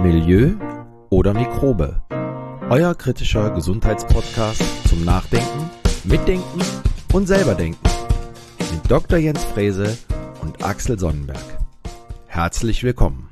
Milieu oder Mikrobe? Euer kritischer Gesundheitspodcast zum Nachdenken, Mitdenken und selberdenken mit Dr. Jens Frese und Axel Sonnenberg. Herzlich willkommen.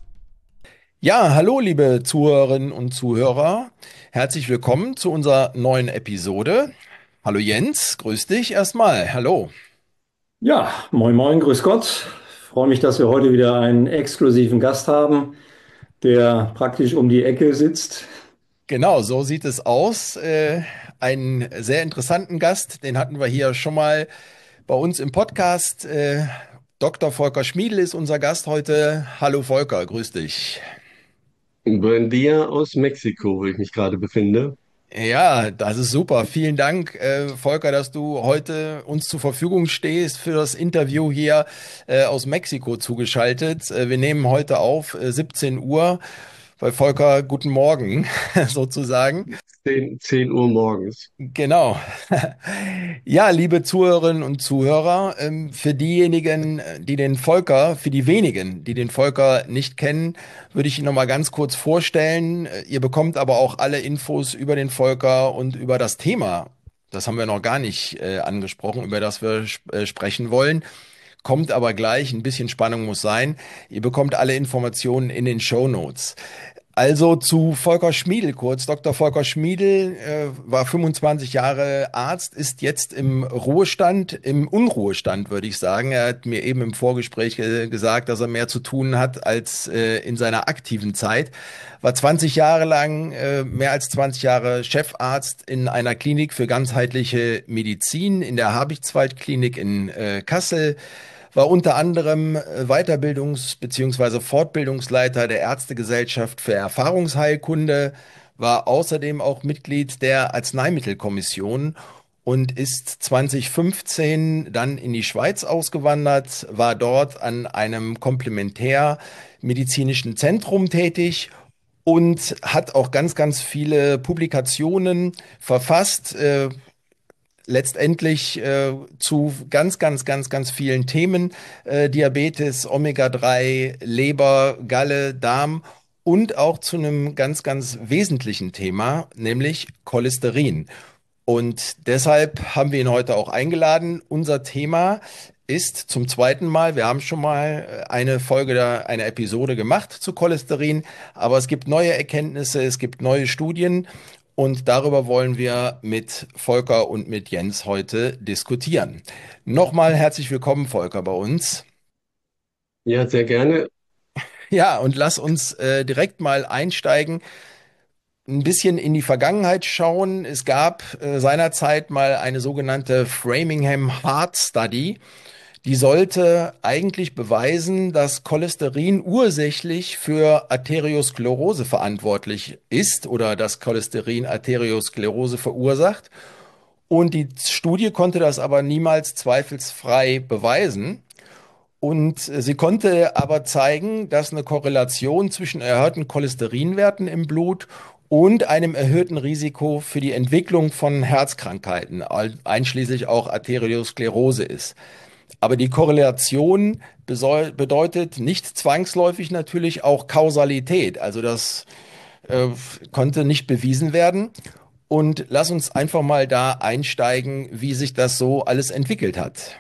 Ja, hallo liebe Zuhörerinnen und Zuhörer. Herzlich willkommen zu unserer neuen Episode. Hallo Jens, grüß dich erstmal. Hallo. Ja, moin moin, grüß Gott. Freue mich, dass wir heute wieder einen exklusiven Gast haben, der praktisch um die Ecke sitzt. Genau, so sieht es aus. Einen sehr interessanten Gast, den hatten wir hier schon mal bei uns im Podcast. Dr. Volker Schmiedl ist unser Gast heute. Hallo Volker, grüß dich. Buen dia aus Mexiko, wo ich mich gerade befinde. Ja, das ist super. Vielen Dank, Volker, dass du heute uns zur Verfügung stehst für das Interview hier aus Mexiko zugeschaltet. Wir nehmen heute auf 17 Uhr. Bei Volker, guten Morgen sozusagen. 10 Uhr morgens. Genau. Ja, liebe Zuhörerinnen und Zuhörer, für diejenigen, die den Volker, für die wenigen, die den Volker nicht kennen, würde ich ihn noch mal ganz kurz vorstellen. Ihr bekommt aber auch alle Infos über den Volker und über das Thema. Das haben wir noch gar nicht angesprochen, über das wir sprechen wollen. Kommt aber gleich, ein bisschen Spannung muss sein. Ihr bekommt alle Informationen in den Shownotes. Also zu Volker Schmiedl kurz. Dr. Volker Schmiedl war 25 Jahre Arzt, ist jetzt im Ruhestand, im Unruhestand würde ich sagen. Er hat mir eben im Vorgespräch gesagt, dass er mehr zu tun hat als in seiner aktiven Zeit. War 20 Jahre lang, mehr als 20 Jahre Chefarzt in einer Klinik für ganzheitliche Medizin in der Habichtswald-Klinik in Kassel. War unter anderem Weiterbildungs- bzw. Fortbildungsleiter der Ärztegesellschaft für Erfahrungsheilkunde, war außerdem auch Mitglied der Arzneimittelkommission und ist 2015 dann in die Schweiz ausgewandert, war dort an einem komplementärmedizinischen Zentrum tätig und hat auch ganz, ganz viele Publikationen verfasst, letztendlich zu ganz vielen Themen, Diabetes, Omega-3, Leber, Galle, Darm und auch zu einem ganz wesentlichen Thema, nämlich Cholesterin. Und deshalb haben wir ihn heute auch eingeladen. Unser Thema ist zum zweiten Mal, wir haben schon mal eine Episode gemacht zu Cholesterin, aber es gibt neue Erkenntnisse, es gibt neue Studien. Und darüber wollen wir mit Volker und mit Jens heute diskutieren. Nochmal herzlich willkommen, Volker, bei uns. Ja, sehr gerne. Ja, und lass uns direkt mal einsteigen, ein bisschen in die Vergangenheit schauen. Es gab seinerzeit mal eine sogenannte Framingham Heart Study. Die sollte eigentlich beweisen, dass Cholesterin ursächlich für Arteriosklerose verantwortlich ist oder dass Cholesterin Arteriosklerose verursacht. Und die Studie konnte das aber niemals zweifelsfrei beweisen. Und sie konnte aber zeigen, dass eine Korrelation zwischen erhöhten Cholesterinwerten im Blut und einem erhöhten Risiko für die Entwicklung von Herzkrankheiten, einschließlich auch Arteriosklerose ist. Aber die Korrelation bedeutet nicht zwangsläufig natürlich auch Kausalität. Also das konnte nicht bewiesen werden. Und lass uns einfach mal da einsteigen, wie sich das so alles entwickelt hat.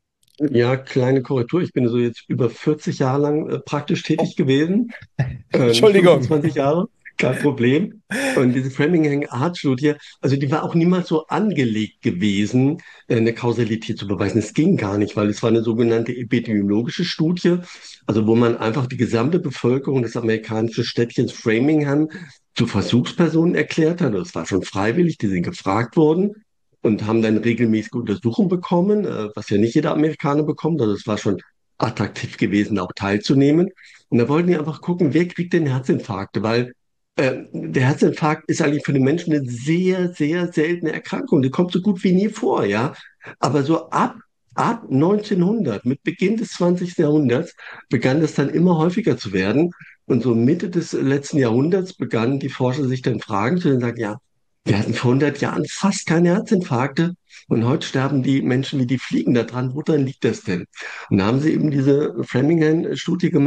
Ja, kleine Korrektur. Ich bin so jetzt über 40 Jahre lang praktisch tätig gewesen. Nicht Entschuldigung. 25 Jahre, kein Problem. Und diese Framingham Heart Studie, also die war auch niemals so angelegt gewesen, eine Kausalität zu beweisen. Es ging gar nicht, weil es war eine sogenannte epidemiologische Studie, also wo man einfach die gesamte Bevölkerung des amerikanischen Städtchens Framingham zu Versuchspersonen erklärt hat. Das war schon freiwillig, die sind gefragt worden und haben dann regelmäßige Untersuchungen bekommen, was ja nicht jeder Amerikaner bekommt. Also es war schon attraktiv gewesen, auch teilzunehmen. Und da wollten die einfach gucken, wer kriegt denn Herzinfarkte, weil der Herzinfarkt ist eigentlich für den Menschen eine sehr seltene Erkrankung. Die kommt so gut wie nie vor, ja. Aber so ab 1900, mit Beginn des 20. Jahrhunderts, begann das dann immer häufiger zu werden. Und so Mitte des letzten Jahrhunderts begannen die Forscher sich dann Fragen zu sagen, ja, wir hatten vor 100 Jahren fast keine Herzinfarkte und heute sterben die Menschen wie die Fliegen daran. Woran liegt das denn? Und da haben sie eben diese Framingham-Studie gemacht,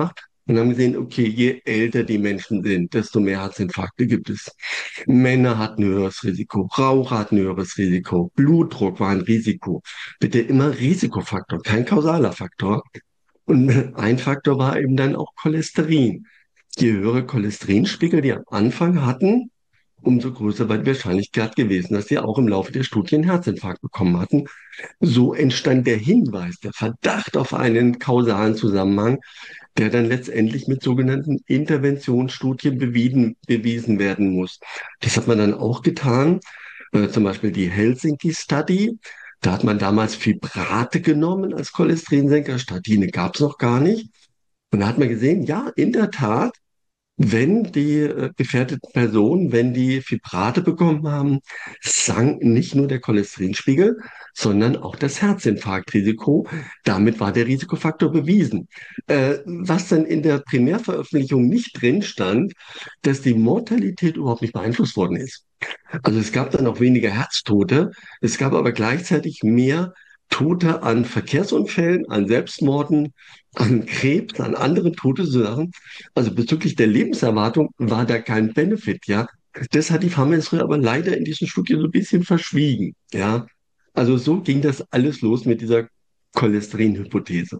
und haben gesehen, okay, je älter die Menschen sind, desto mehr Herzinfarkte gibt es. Männer hatten ein höheres Risiko, Raucher hatten ein höheres Risiko, Blutdruck war ein Risiko. Bitte immer Risikofaktor, kein kausaler Faktor. Und ein Faktor war eben dann auch Cholesterin. Je höhere Cholesterinspiegel die am Anfang hatten, umso größer war die Wahrscheinlichkeit gewesen, dass sie auch im Laufe der Studie einen Herzinfarkt bekommen hatten. So entstand der Hinweis, der Verdacht auf einen kausalen Zusammenhang, der dann letztendlich mit sogenannten Interventionsstudien bewiesen werden muss. Das hat man dann auch getan, zum Beispiel die Helsinki Study. Da hat man damals Fibrate genommen als Cholesterinsenker. Statine gab es noch gar nicht. Und da hat man gesehen, ja, in der Tat, wenn die gefährdeten Personen, wenn die Fibrate bekommen haben, sank nicht nur der Cholesterinspiegel, sondern auch das Herzinfarktrisiko. Damit war der Risikofaktor bewiesen. Was dann in der Primärveröffentlichung nicht drin stand, dass die Mortalität überhaupt nicht beeinflusst worden ist. Also es gab dann auch weniger Herztote, es gab aber gleichzeitig mehr Tote an Verkehrsunfällen, an Selbstmorden, an Krebs, an anderen Todesursachen. Also bezüglich der Lebenserwartung war da kein Benefit, ja. Das hat die Pharmaindustrie aber leider in diesen Studien so ein bisschen verschwiegen, ja. Also so ging das alles los mit dieser Cholesterinhypothese.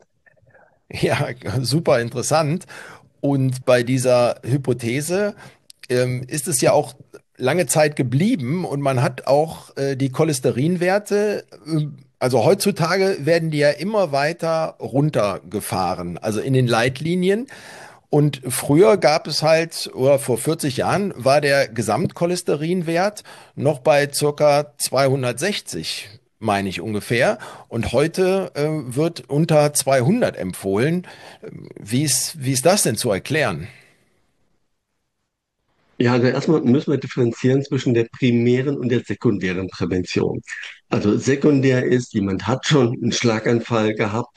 Ja, super interessant. Und bei dieser Hypothese ist es ja auch lange Zeit geblieben und man hat auch die Cholesterinwerte, also heutzutage werden die ja immer weiter runtergefahren, also in den Leitlinien. Und früher gab es halt, oder vor 40 Jahren war der Gesamtcholesterinwert noch bei circa 260, meine ich ungefähr. Und heute wird unter 200 empfohlen. Wie ist das denn zu erklären? Ja, also erstmal müssen wir differenzieren zwischen der primären und der sekundären Prävention. Also sekundär ist, jemand hat schon einen Schlaganfall gehabt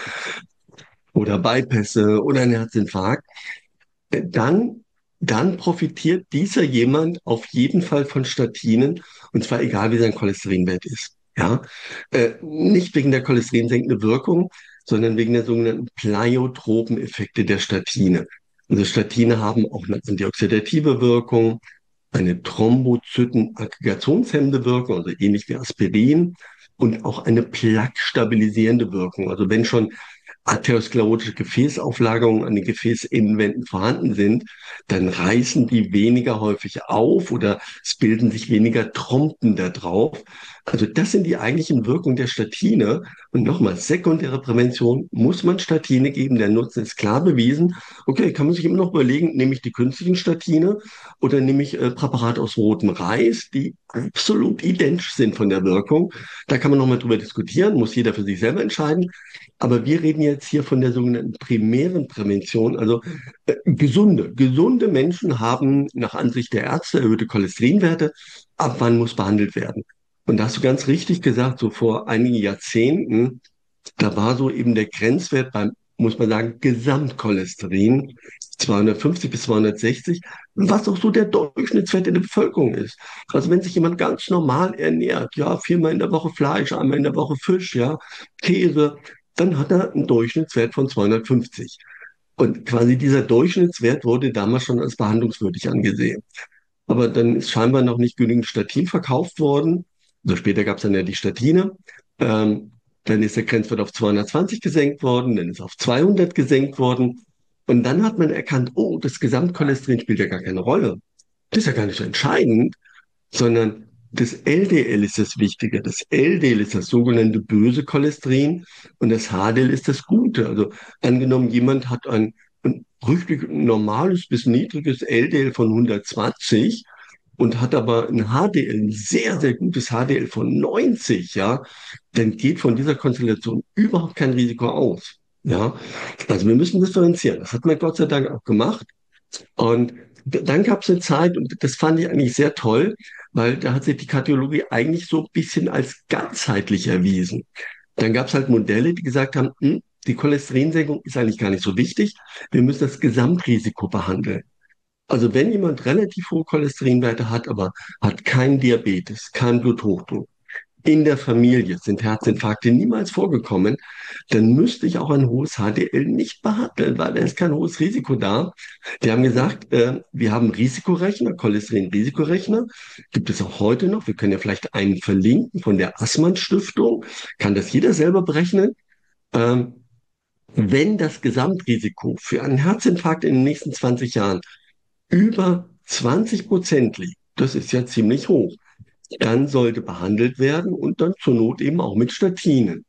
oder Bypässe oder einen Herzinfarkt, dann, dann profitiert dieser jemand auf jeden Fall von Statinen, und zwar egal, wie sein Cholesterinwert ist. Ja, nicht wegen der cholesterinsenkenden Wirkung, sondern wegen der sogenannten pleiotropen Effekte der Statine. Also Statine haben auch eine antioxidative Wirkung, eine Thrombozytenaggregationshemmende Wirkung, also ähnlich wie Aspirin, und auch eine plaquestabilisierende Wirkung. Also wenn schon arteriosklerotische Gefäßauflagerungen an den Gefäßinnenwänden vorhanden sind, dann reißen die weniger häufig auf oder es bilden sich weniger Trompen da drauf. Also das sind die eigentlichen Wirkungen der Statine. Und nochmal, sekundäre Prävention, muss man Statine geben, der Nutzen ist klar bewiesen. Okay, kann man sich immer noch überlegen, nehme ich die künstlichen Statine oder nehme ich Präparate aus rotem Reis, die absolut identisch sind von der Wirkung. Da kann man nochmal drüber diskutieren, muss jeder für sich selber entscheiden. Aber wir reden jetzt hier von der sogenannten primären Prävention. Also gesunde Menschen haben nach Ansicht der Ärzte erhöhte Cholesterinwerte. Ab wann muss behandelt werden? Und da hast du ganz richtig gesagt, so vor einigen Jahrzehnten, da war so eben der Grenzwert beim, muss man sagen, Gesamtcholesterin 250 bis 260, was auch so der Durchschnittswert in der Bevölkerung ist. Also wenn sich jemand ganz normal ernährt, ja, viermal in der Woche Fleisch, einmal in der Woche Fisch, ja, Käse, dann hat er einen Durchschnittswert von 250. Und quasi dieser Durchschnittswert wurde damals schon als behandlungswürdig angesehen. Aber dann ist scheinbar noch nicht genügend Statin verkauft worden. Also später gab es dann ja die Statine. Ähm, Dann ist der Grenzwert auf 220 gesenkt worden, dann ist auf 200 gesenkt worden. Und dann hat man erkannt, oh, das Gesamtcholesterin spielt ja gar keine Rolle. Das ist ja gar nicht so entscheidend, sondern das LDL ist das Wichtige. Das LDL ist das sogenannte böse Cholesterin und das HDL ist das Gute. Also angenommen, jemand hat ein richtig normales bis niedriges LDL von 120 und hat aber ein HDL, ein sehr, sehr gutes HDL von 90, ja, dann geht von dieser Konstellation überhaupt kein Risiko aus. Ja, also wir müssen differenzieren. Das hat man Gott sei Dank auch gemacht. Und dann gab es eine Zeit, und das fand ich eigentlich sehr toll, weil da hat sich die Kardiologie eigentlich so ein bisschen als ganzheitlich erwiesen. Dann gab es halt Modelle, die gesagt haben, die Cholesterinsenkung ist eigentlich gar nicht so wichtig, wir müssen das Gesamtrisiko behandeln. Also wenn jemand relativ hohe Cholesterinwerte hat, aber hat keinen Diabetes, keinen Bluthochdruck, in der Familie sind Herzinfarkte niemals vorgekommen, dann müsste ich auch ein hohes HDL nicht behandeln, weil da ist kein hohes Risiko da. Die haben gesagt, wir haben Risikorechner, Cholesterin-Risikorechner, gibt es auch heute noch. Wir können ja vielleicht einen verlinken von der Assmann Stiftung, kann das jeder selber berechnen. Ähm, Wenn das Gesamtrisiko für einen Herzinfarkt in den nächsten 20 Jahren über 20% liegt, das ist ja ziemlich hoch, dann sollte behandelt werden und dann zur Not eben auch mit Statinen.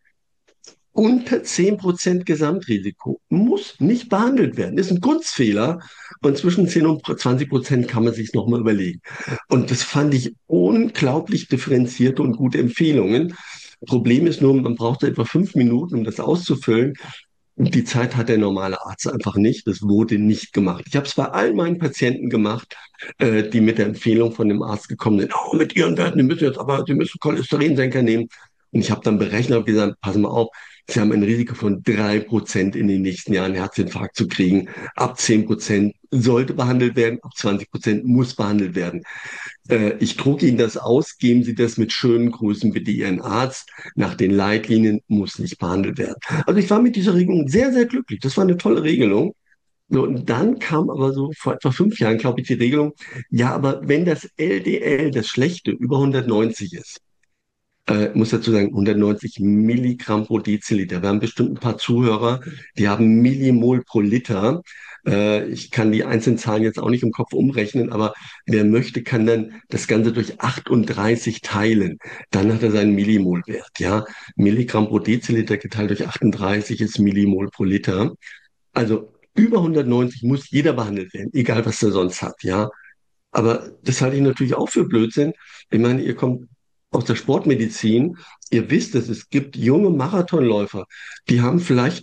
Unter 10% Gesamtrisiko muss nicht behandelt werden. Das ist ein Kunstfehler. Und zwischen 10 und 20% kann man sich nochmal überlegen. Und das fand ich unglaublich differenzierte und gute Empfehlungen. Problem ist nur, man braucht etwa 5 Minuten, um das auszufüllen. Und die Zeit hat der normale Arzt einfach nicht. Das wurde nicht gemacht. Ich habe es bei all meinen Patienten gemacht, die mit der Empfehlung von dem Arzt gekommen sind. Oh, mit Ihren Werten, Sie müssen Cholesterinsenker nehmen. Und ich habe dann berechnet und gesagt, passen wir auf, Sie haben ein Risiko von 3% in den nächsten Jahren Herzinfarkt zu kriegen. Ab 10% sollte behandelt werden, ab 20% muss behandelt werden. Ich drucke Ihnen das aus, geben Sie das mit schönen Grüßen bitte Ihren Arzt. Nach den Leitlinien muss nicht behandelt werden. Also ich war mit dieser Regelung sehr, sehr glücklich. Das war eine tolle Regelung. So, und dann kam aber so vor etwa 5 Jahren, glaube ich, die Regelung, ja, aber wenn das LDL, das Schlechte, über 190 ist, muss dazu sagen, 190 Milligramm pro Deziliter. Wir haben bestimmt ein paar Zuhörer, die haben Millimol pro Liter. Ich kann die einzelnen Zahlen jetzt auch nicht im Kopf umrechnen, aber wer möchte, kann dann das Ganze durch 38 teilen. Dann hat er seinen Millimolwert. Ja, Milligramm pro Deziliter geteilt durch 38 ist Millimol pro Liter. Also über 190 muss jeder behandelt werden, egal was er sonst hat. Ja, aber das halte ich natürlich auch für Blödsinn. Ich meine, ihr kommt aus der Sportmedizin. Ihr wisst es, es gibt junge Marathonläufer, die haben vielleicht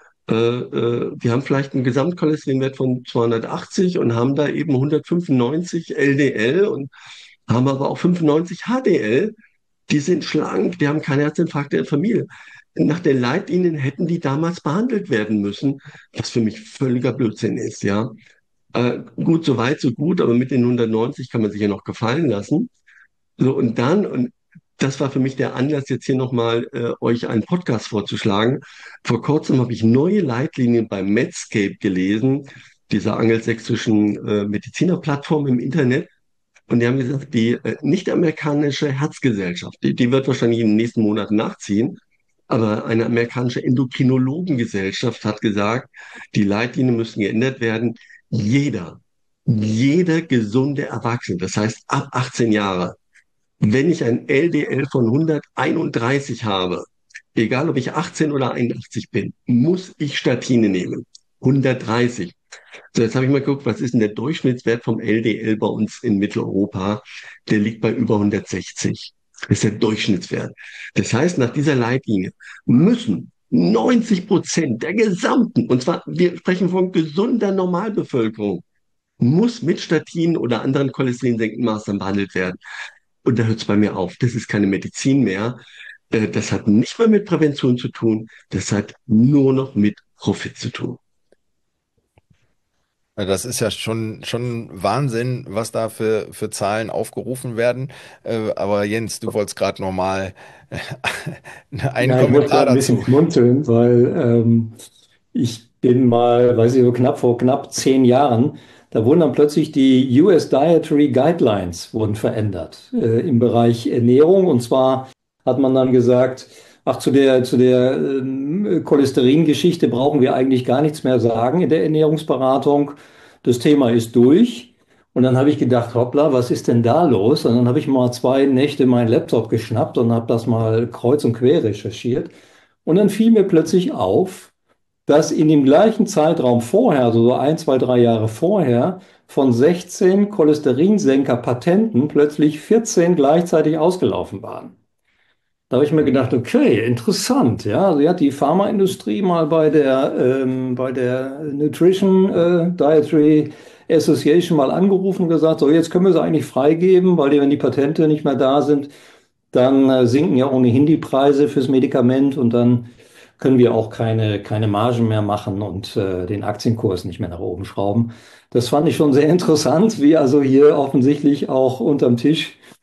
einen Gesamtcholesterinwert von 280 und haben da eben 195 LDL und haben aber auch 95 HDL. Die sind schlank, die haben keine Herzinfarkte in der Familie. Nach den Leitlinien hätten die damals behandelt werden müssen, was für mich völliger Blödsinn ist, ja. Gut, so weit, so gut, aber mit den 190 kann man sich ja noch gefallen lassen. So, und das war für mich der Anlass, jetzt hier nochmal euch einen Podcast vorzuschlagen. Vor kurzem habe ich neue Leitlinien bei Medscape gelesen, dieser angelsächsischen Medizinerplattform im Internet. Und die haben gesagt, die nicht-amerikanische Herzgesellschaft, die wird wahrscheinlich in den nächsten Monaten nachziehen, aber eine amerikanische Endokrinologengesellschaft hat gesagt, die Leitlinien müssen geändert werden. Jeder, jeder gesunde Erwachsene, das heißt ab 18 Jahre, wenn ich ein LDL von 131 habe, egal ob ich 18 oder 81 bin, muss ich Statine nehmen. 130. So, jetzt habe ich mal geguckt, was ist denn der Durchschnittswert vom LDL bei uns in Mitteleuropa? Der liegt bei über 160. Das ist der Durchschnittswert. Das heißt, nach dieser Leitlinie müssen 90% der gesamten, und zwar, wir sprechen von gesunder Normalbevölkerung, muss mit Statinen oder anderen cholesterinsenkenden Maßnahmen behandelt werden. Und da hört es bei mir auf. Das ist keine Medizin mehr. Das hat nicht mehr mit Prävention zu tun. Das hat nur noch mit Profit zu tun. Das ist ja schon Wahnsinn, was da für Zahlen aufgerufen werden. Aber Jens, du wolltest gerade noch mal einen Ja, ich muss Kommentar gerade ein bisschen dazu. schmunzeln, weil ich bin mal, weiß ich, vor knapp 10 Jahren, da wurden dann plötzlich die US Dietary Guidelines wurden verändert im Bereich Ernährung. Und zwar hat man dann gesagt, ach, zu der Cholesteringeschichte brauchen wir eigentlich gar nichts mehr sagen in der Ernährungsberatung. Das Thema ist durch. Und dann habe ich gedacht, hoppla, was ist denn da los? Und dann habe ich mal 2 Nächte meinen Laptop geschnappt und habe das mal kreuz und quer recherchiert. Und dann fiel mir plötzlich auf, dass in dem gleichen Zeitraum vorher, also so 1, 2, 3 Jahre vorher, von 16 Cholesterinsenker-Patenten plötzlich 14 gleichzeitig ausgelaufen waren. Da habe ich mir gedacht, okay, interessant, ja. Also hat die Pharmaindustrie mal bei der Nutrition Dietary Association mal angerufen und gesagt, so jetzt können wir sie eigentlich freigeben, weil wenn die Patente nicht mehr da sind, dann sinken ja ohnehin die Preise fürs Medikament und dann können wir auch keine Margen mehr machen und den Aktienkurs nicht mehr nach oben schrauben. Das fand ich schon sehr interessant, wie also hier offensichtlich auch unterm Tisch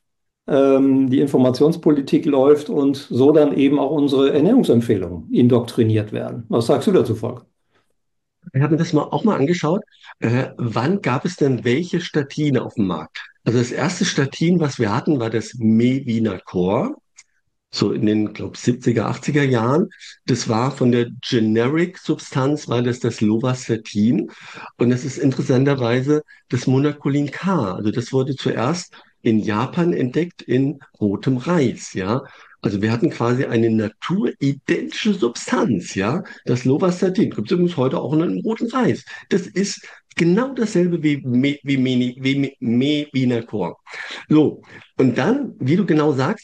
die Informationspolitik läuft und so dann eben auch unsere Ernährungsempfehlungen indoktriniert werden. Was sagst du dazu, Volker? Ich habe mir das auch mal angeschaut. Wann gab es denn welche Statine auf dem Markt? Also das erste Statin, was wir hatten, war das Mevinacore, so in den, glaube 70er, 80er Jahren. Das war von der Generic-Substanz, war das Lovastatin. Und das ist interessanterweise das Monacolin K. Also das wurde zuerst in Japan entdeckt in rotem Reis, ja. Also wir hatten quasi eine naturidentische Substanz, ja. Das Lovastatin gibt es übrigens heute auch in einem roten Reis. Das ist genau dasselbe wie Mevinacore. So, und dann, wie du genau sagst,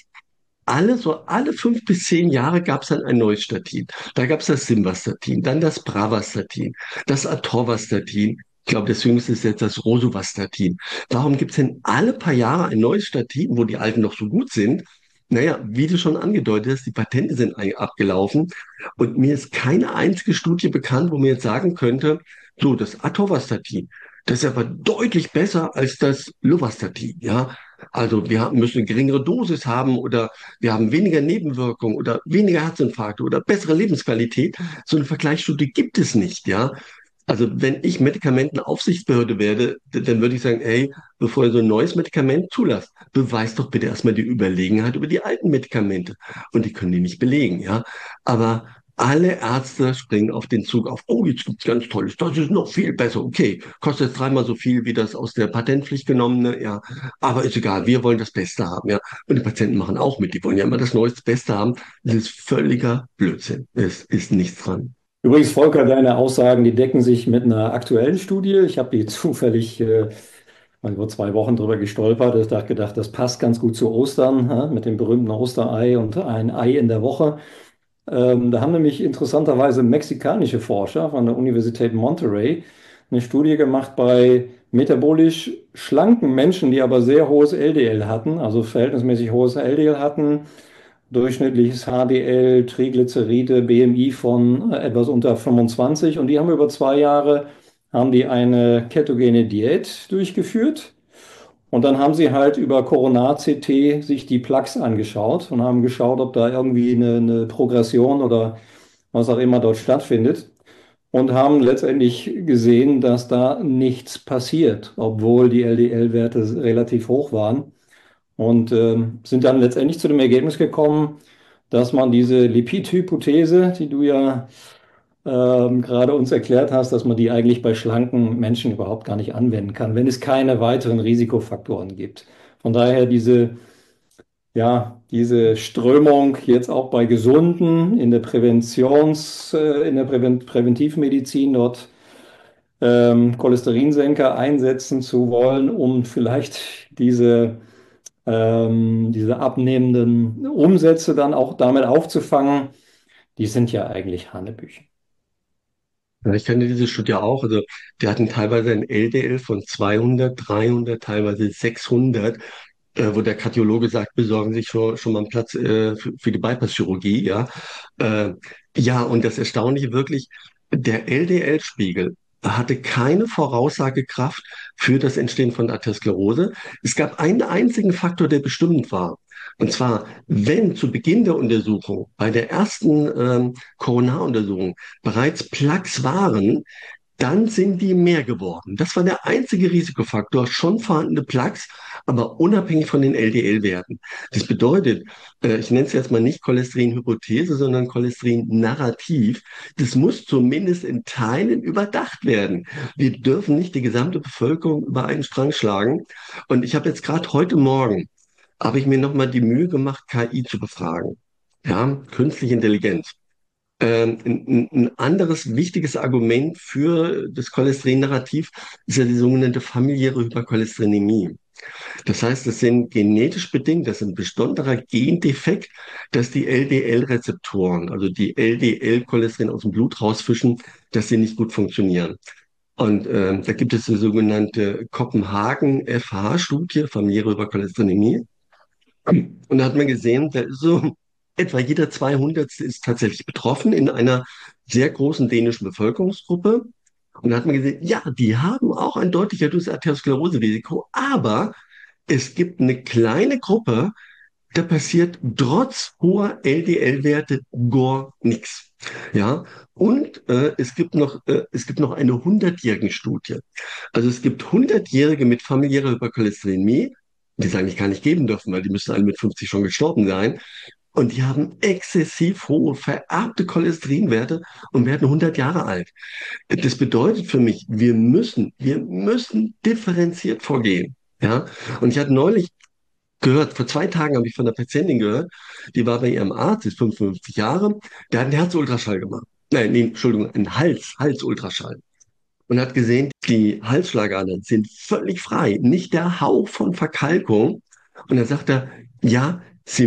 alle 5 bis 10 Jahre gab es dann ein neues Statin. Da gab es das Simvastatin, dann das Bravastatin, das Atorvastatin. Ich glaube, das jüngste ist jetzt das Rosuvastatin. Warum gibt es denn alle paar Jahre ein neues Statin, wo die alten noch so gut sind? Naja, wie du schon angedeutet hast, die Patente sind abgelaufen und mir ist keine einzige Studie bekannt, wo mir jetzt sagen könnte, so, das Atorvastatin, das ist aber deutlich besser als das Lovastatin, ja. Also müssen eine geringere Dosis haben oder wir haben weniger Nebenwirkungen oder weniger Herzinfarkte oder bessere Lebensqualität. So eine Vergleichsstudie gibt es nicht, ja. Also wenn ich Medikamentenaufsichtsbehörde werde, dann würde ich sagen, ey, bevor ihr so ein neues Medikament zulasst, beweist doch bitte erstmal die Überlegenheit über die alten Medikamente. Und die können die nicht belegen, ja. Aber alle Ärzte springen auf den Zug auf, oh, jetzt gibt's ganz Tolles, das ist noch viel besser. Okay, kostet jetzt dreimal so viel wie das aus der Patentpflicht genommene, ja. Aber ist egal, wir wollen das Beste haben, ja. Und die Patienten machen auch mit, die wollen ja immer das Neueste Beste haben. Das ist völliger Blödsinn. Es ist nichts dran. Übrigens, Volker, deine Aussagen, die decken sich mit einer aktuellen Studie. Ich habe die zufällig mal vor 2 Wochen drüber gestolpert. Ich dachte gedacht, das passt ganz gut zu Ostern, mit dem berühmten Osterei und ein Ei in der Woche. Da haben nämlich interessanterweise mexikanische Forscher von der Universität Monterrey eine Studie gemacht bei metabolisch schlanken Menschen, die aber sehr hohes LDL hatten, also verhältnismäßig hohes LDL hatten, durchschnittliches HDL, Triglyceride, BMI von etwas unter 25, und die haben über 2 Jahre haben die eine ketogene Diät durchgeführt. Und dann haben sie halt über Coronar-CT sich die Plaques angeschaut und haben geschaut, ob da irgendwie eine Progression oder was auch immer dort stattfindet. Und haben letztendlich gesehen, dass da nichts passiert, obwohl die LDL-Werte relativ hoch waren. Und sind dann letztendlich zu dem Ergebnis gekommen, dass man diese Lipid-Hypothese, die du ja gerade uns erklärt hast, dass man die eigentlich bei schlanken Menschen überhaupt gar nicht anwenden kann, wenn es keine weiteren Risikofaktoren gibt. Von daher diese Strömung jetzt auch bei Gesunden in der in der Präventivmedizin dort Cholesterinsenker einsetzen zu wollen, um vielleicht diese abnehmenden Umsätze dann auch damit aufzufangen, die sind ja eigentlich Hanebüchen. Ja, ich kenne diese Studie auch. Also, die hatten teilweise ein LDL von 200, 300, teilweise 600, wo der Kardiologe sagt, besorgen Sie sich schon mal einen Platz für die Bypass-Chirurgie, ja. Äh, ja, und das Erstaunliche wirklich, der LDL-Spiegel hatte keine Voraussagekraft für das Entstehen von Arteriosklerose. Es gab einen einzigen Faktor, der bestimmend war. Und zwar, wenn zu Beginn der Untersuchung, bei der ersten Koronaruntersuchung, bereits Plaques waren, dann sind die mehr geworden. Das war der einzige Risikofaktor, schon vorhandene Plaques, aber unabhängig von den LDL-Werten. Das bedeutet, ich nenne es jetzt mal nicht Cholesterinhypothese, sondern Cholesterin-Narrativ. Das muss zumindest in Teilen überdacht werden. Wir dürfen nicht die gesamte Bevölkerung über einen Strang schlagen. Und ich habe jetzt gerade heute Morgen, habe ich mir nochmal die Mühe gemacht, KI zu befragen. Ja, künstliche Intelligenz. Ein anderes wichtiges Argument für das Cholesterin-Narrativ ist ja die sogenannte familiäre Hypercholesterinämie. Das heißt, das sind genetisch bedingt, das ist ein besonderer Gendefekt, dass die LDL-Rezeptoren, also die LDL-Cholesterin aus dem Blut rausfischen, dass sie nicht gut funktionieren. Und da gibt es die sogenannte Kopenhagen-FH-Studie, familiäre Hypercholesterinämie. Und da hat man gesehen, da ist so etwa jeder 200. ist tatsächlich betroffen in einer sehr großen dänischen Bevölkerungsgruppe. Und da hat man gesehen, ja, die haben auch ein deutlich erhöhtes Arterioskleroserisiko, aber es gibt eine kleine Gruppe, da passiert trotz hoher LDL-Werte gar nichts. Ja, und es gibt noch eine 100-jährige Studie. Also es gibt 100-Jährige mit familiärer Hypercholesterinämie, die es eigentlich gar nicht geben dürfen, weil die müssen alle mit 50 schon gestorben sein. Und die haben exzessiv hohe vererbte Cholesterinwerte und werden 100 Jahre alt. Das bedeutet für mich, wir müssen differenziert vorgehen. Ja, und ich hatte neulich gehört, vor 2 Tagen habe ich von einer Patientin gehört, die war bei ihrem Arzt, ist 55 Jahre, der hat einen Herzultraschall gemacht. Nein, nee, Entschuldigung, einen Halsultraschall. Und hat gesehen, die Halsschlagadern sind völlig frei, nicht der Hauch von Verkalkung. Und dann sagt er, ja,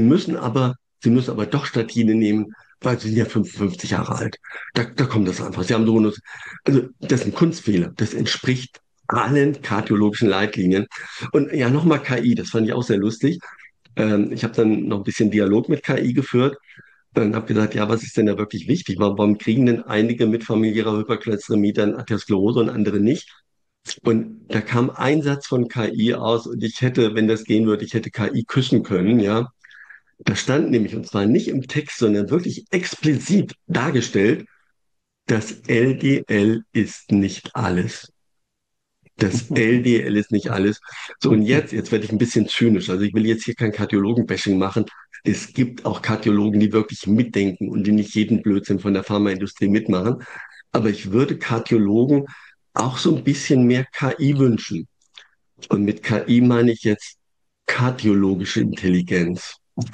Sie müssen aber doch Statine nehmen, weil Sie sind ja 55 Jahre alt. Da kommt das einfach. Sie haben so eine, also das ist ein Kunstfehler. Das entspricht allen kardiologischen Leitlinien. Und ja, nochmal KI, das fand ich auch sehr lustig. Ich habe dann noch ein bisschen Dialog mit KI geführt und habe gesagt, ja, was ist denn da wirklich wichtig? Warum kriegen denn einige mit familiärer Hypercholesterinämie dann Atherosklerose und andere nicht? Und da kam ein Satz von KI aus und ich hätte, wenn das gehen würde, ich hätte KI küssen können, ja. Da stand nämlich, und zwar nicht im Text, sondern wirklich explizit dargestellt, das LDL ist nicht alles. Das LDL ist nicht alles. So, und jetzt werde ich ein bisschen zynisch. Also ich will jetzt hier kein Kardiologen-Bashing machen. Es gibt auch Kardiologen, die wirklich mitdenken und die nicht jeden Blödsinn von der Pharmaindustrie mitmachen. Aber ich würde Kardiologen auch so ein bisschen mehr KI wünschen. Und mit KI meine ich jetzt kardiologische Intelligenz.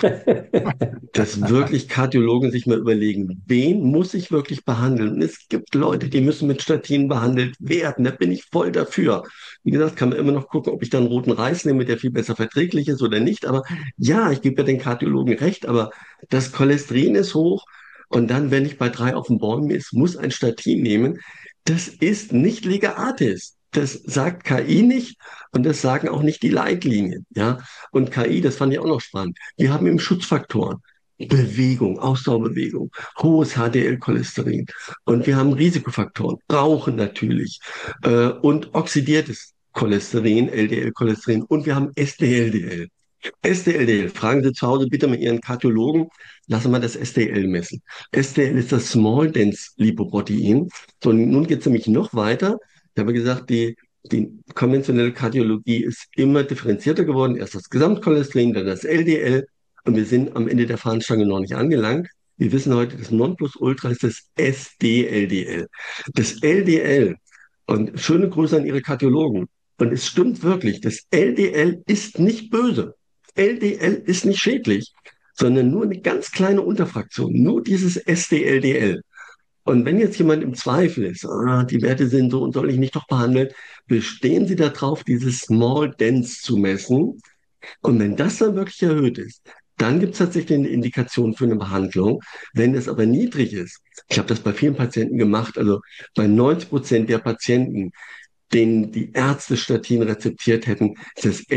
Dass wirklich Kardiologen sich mal überlegen, wen muss ich wirklich behandeln? Und es gibt Leute, die müssen mit Statinen behandelt werden. Da bin ich voll dafür. Wie gesagt, kann man immer noch gucken, ob ich dann roten Reis nehme, der viel besser verträglich ist oder nicht. Aber ja, ich gebe ja den Kardiologen recht, aber das Cholesterin ist hoch. Und dann, wenn ich bei 3 auf den Bäumen ist, muss ein Statin nehmen. Das ist nicht Lega artis. Das sagt KI nicht und das sagen auch nicht die Leitlinien. Ja, und KI, das fand ich auch noch spannend. Wir haben eben Schutzfaktoren. Bewegung, Ausdauerbewegung, hohes HDL-Cholesterin. Und wir haben Risikofaktoren, Rauchen natürlich, und oxidiertes Cholesterin, LDL-Cholesterin. Und wir haben SDLDL. SDLDL, fragen Sie zu Hause bitte mal Ihren Kardiologen, lassen wir das SDL messen. SDL ist das Small Dense Lipoprotein. So, und nun geht es nämlich noch weiter. Ich habe gesagt, die konventionelle Kardiologie ist immer differenzierter geworden. Erst das Gesamtcholesterin, dann das LDL. Und wir sind am Ende der Fahnenstange noch nicht angelangt. Wir wissen heute, das Nonplusultra ist das SDLDL. Das LDL, und schöne Grüße an Ihre Kardiologen. Und es stimmt wirklich, das LDL ist nicht böse. LDL ist nicht schädlich, sondern nur eine ganz kleine Unterfraktion, nur dieses SDLDL. Und wenn jetzt jemand im Zweifel ist, die Werte sind so und soll ich nicht doch behandeln, bestehen Sie darauf, dieses Small Dense zu messen. Und wenn das dann wirklich erhöht ist, dann gibt es tatsächlich eine Indikation für eine Behandlung. Wenn es aber niedrig ist, ich habe das bei vielen Patienten gemacht, also bei 90% der Patienten, denen die Ärzte Statin rezeptiert hätten, ist das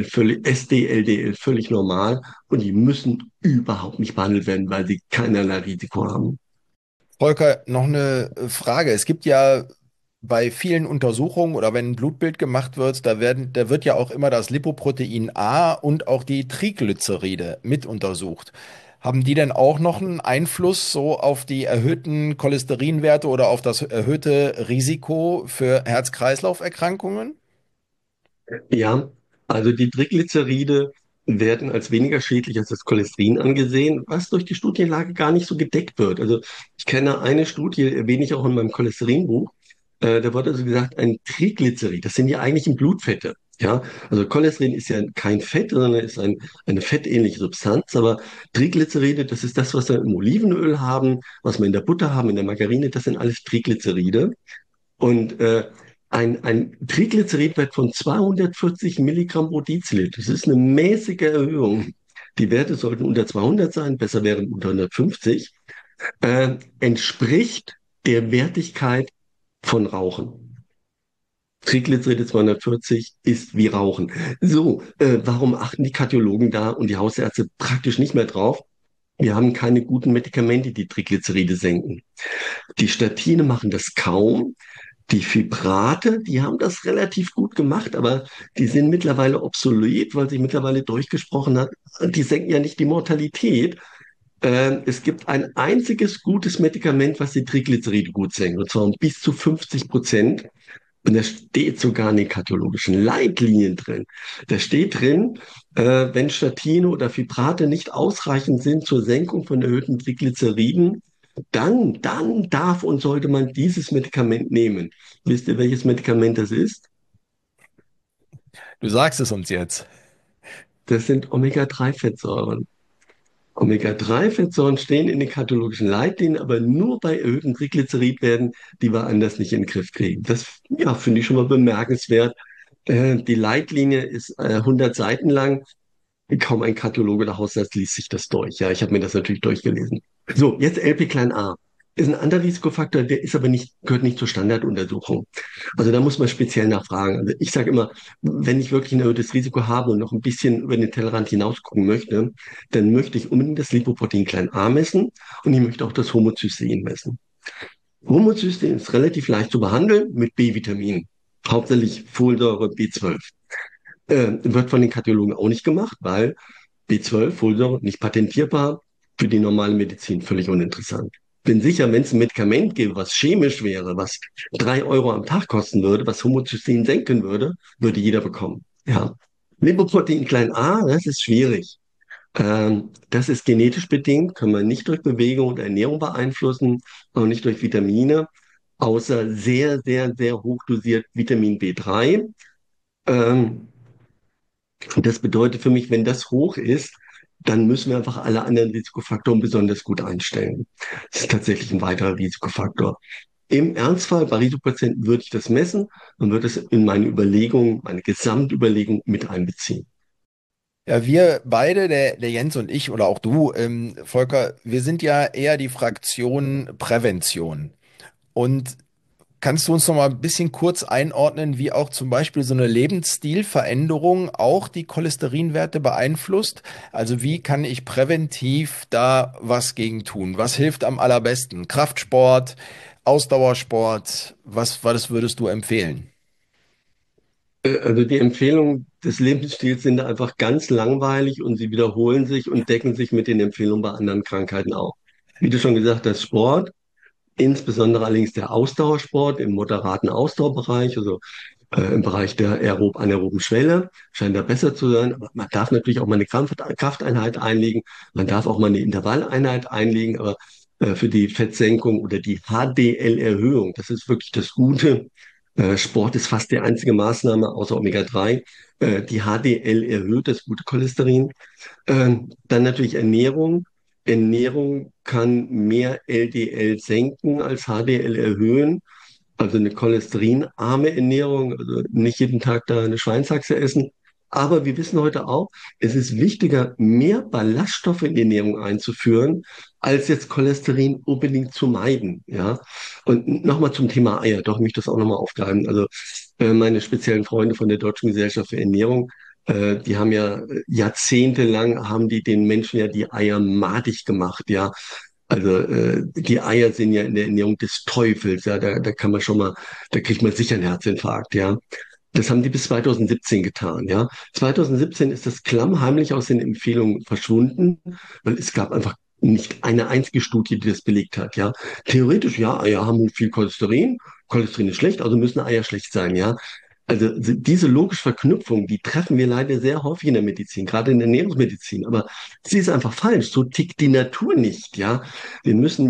SDLDL völlig normal und die müssen überhaupt nicht behandelt werden, weil sie keinerlei Risiko haben. Volker, noch eine Frage. Es gibt ja bei vielen Untersuchungen oder wenn ein Blutbild gemacht wird, da wird ja auch immer das Lipoprotein A und auch die Triglyceride mit untersucht. Haben die denn auch noch einen Einfluss so auf die erhöhten Cholesterinwerte oder auf das erhöhte Risiko für Herz-Kreislauf-Erkrankungen? Ja, also die Triglyceride werden als weniger schädlich als das Cholesterin angesehen, was durch die Studienlage gar nicht so gedeckt wird. Also ich kenne eine Studie, erwähne ich auch in meinem Cholesterinbuch, da wurde also gesagt, ein Triglycerid, das sind ja eigentlich Blutfette. Ja, also Cholesterin ist ja kein Fett, sondern ist eine fettähnliche Substanz, aber Triglyceride, das ist das, was wir im Olivenöl haben, was wir in der Butter haben, in der Margarine, das sind alles Triglyceride. Und ein Triglyceridwert von 240 Milligramm pro Deziliter, das ist eine mäßige Erhöhung. Die Werte sollten unter 200 sein, besser wären unter 150, entspricht der Wertigkeit von Rauchen. Triglyceride 240 ist wie Rauchen. So, warum achten die Kardiologen da und die Hausärzte praktisch nicht mehr drauf? Wir haben keine guten Medikamente, die Triglyceride senken. Die Statine machen das kaum. Die Fibrate, die haben das relativ gut gemacht, aber die sind mittlerweile obsolet, weil sich mittlerweile durchgesprochen hat, die senken ja nicht die Mortalität. Es gibt ein einziges gutes Medikament, was die Triglyceride gut senkt, und zwar um bis zu 50%. Und das steht sogar in den kardiologischen Leitlinien drin. Da steht drin, wenn Statine oder Fibrate nicht ausreichend sind zur Senkung von erhöhten Triglyceriden, dann darf und sollte man dieses Medikament nehmen. Wisst ihr, welches Medikament das ist? Du sagst es uns jetzt. Das sind Omega-3-Fettsäuren. Omega-3-Fettsäuren stehen in den kardiologischen Leitlinien, aber nur bei erhöhten Triglyceridwerten, die wir anders nicht in den Griff kriegen. Das, ja, finde ich schon mal bemerkenswert. Die Leitlinie ist 100 Seiten lang. Kaum ein Kardiologe oder Hausarzt liest sich das durch. Ja, ich habe mir das natürlich durchgelesen. So, jetzt LP klein a. Ist ein anderer Risikofaktor, der ist aber nicht, gehört nicht zur Standarduntersuchung. Also da muss man speziell nachfragen. Also ich sage immer, wenn ich wirklich ein erhöhtes Risiko habe und noch ein bisschen über den Tellerrand hinaus gucken möchte, dann möchte ich unbedingt das Lipoprotein klein a messen und ich möchte auch das Homozystein messen. Homozystein ist relativ leicht zu behandeln mit B-Vitamin, hauptsächlich Folsäure B12. Wird von den Kardiologen auch nicht gemacht, weil B12, Folsäure, nicht patentierbar, für die normale Medizin völlig uninteressant. Bin sicher, wenn es ein Medikament gäbe, was chemisch wäre, was 3 € am Tag kosten würde, was Homozystein senken würde, würde jeder bekommen. Ja. Lipoprotein klein a, das ist schwierig. Das ist genetisch bedingt, können wir nicht durch Bewegung und Ernährung beeinflussen, auch nicht durch Vitamine, außer sehr, sehr, sehr hochdosiert Vitamin B3. Ähm, Das bedeutet für mich, wenn das hoch ist, dann müssen wir einfach alle anderen Risikofaktoren besonders gut einstellen. Das ist tatsächlich ein weiterer Risikofaktor. Im Ernstfall bei Risikopatienten würde ich das messen und würde es in meine Überlegung, meine Gesamtüberlegung mit einbeziehen. Ja, wir beide, der Jens und ich oder auch du, Volker, wir sind ja eher die Fraktion Prävention. Und kannst du uns noch mal ein bisschen kurz einordnen, wie auch zum Beispiel so eine Lebensstilveränderung auch die Cholesterinwerte beeinflusst? Also wie kann ich präventiv da was gegen tun? Was hilft am allerbesten? Kraftsport, Ausdauersport, was würdest du empfehlen? Also die Empfehlungen des Lebensstils sind einfach ganz langweilig und sie wiederholen sich und decken sich mit den Empfehlungen bei anderen Krankheiten auch. Wie du schon gesagt hast, Sport, insbesondere allerdings der Ausdauersport im moderaten Ausdauerbereich, also im Bereich der anaeroben Schwelle, scheint da besser zu sein. Aber man darf natürlich auch mal eine Krafteinheit einlegen, man darf auch mal eine Intervalleinheit einlegen, aber für die Fettsenkung oder die HDL-Erhöhung, das ist wirklich das Gute. Sport ist fast die einzige Maßnahme außer Omega-3. Die HDL erhöht das gute Cholesterin. Dann natürlich Ernährung. Ernährung kann mehr LDL senken als HDL erhöhen. Also eine cholesterinarme Ernährung, also nicht jeden Tag da eine Schweinshaxe essen. Aber wir wissen heute auch, es ist wichtiger, mehr Ballaststoffe in die Ernährung einzuführen, als jetzt Cholesterin unbedingt zu meiden. Ja. Und nochmal zum Thema Eier, doch, ich möchte das auch nochmal aufgreifen. Also meine speziellen Freunde von der Deutschen Gesellschaft für Ernährung, die haben ja jahrzehntelang haben die den Menschen ja die Eier madig gemacht, ja. Also die Eier sind ja in der Ernährung des Teufels, ja, da kann man schon mal, da kriegt man sicher einen Herzinfarkt, ja. Das haben die bis 2017 getan, ja. 2017 ist das klammheimlich aus den Empfehlungen verschwunden, weil es gab einfach nicht eine einzige Studie, die das belegt hat, ja. Theoretisch, ja, Eier haben viel Cholesterin, Cholesterin ist schlecht, also müssen Eier schlecht sein, ja. Also diese logische Verknüpfung, die treffen wir leider sehr häufig in der Medizin, gerade in der Ernährungsmedizin. Aber sie ist einfach falsch. So tickt die Natur nicht, ja. Wir müssen